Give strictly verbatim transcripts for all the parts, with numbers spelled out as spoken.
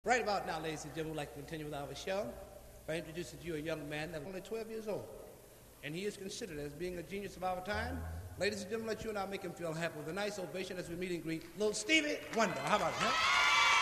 Right about now, ladies and gentlemen, we'd like to continue with our show by introducing to you a young man that is only twelve years old. And he is considered as being a genius of our time. Ladies and gentlemen, let you and I make him feel happy with a nice ovation as we meet and greet little Stevie Wonder. How about it, huh?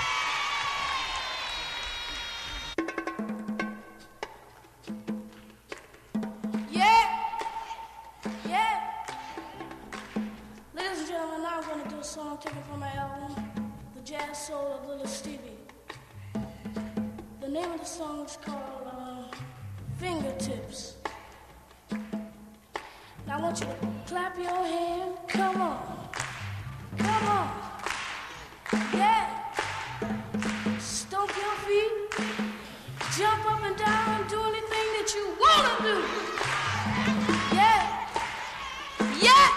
Song taken from my album, The Jazz Soul of Little Stevie. The name of the song is called uh, Fingertips. Now I want you to clap your hand. Come on. Come on. Yeah. Stomp your feet. Jump up and down. Do anything that you want to do. Yeah. Yeah.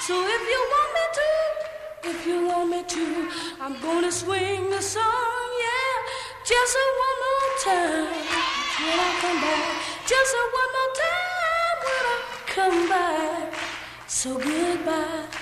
So if you want me to, if you want me to, I'm gonna swing the song, yeah, just a one more time when I come back, just a one more time when I come back. So goodbye.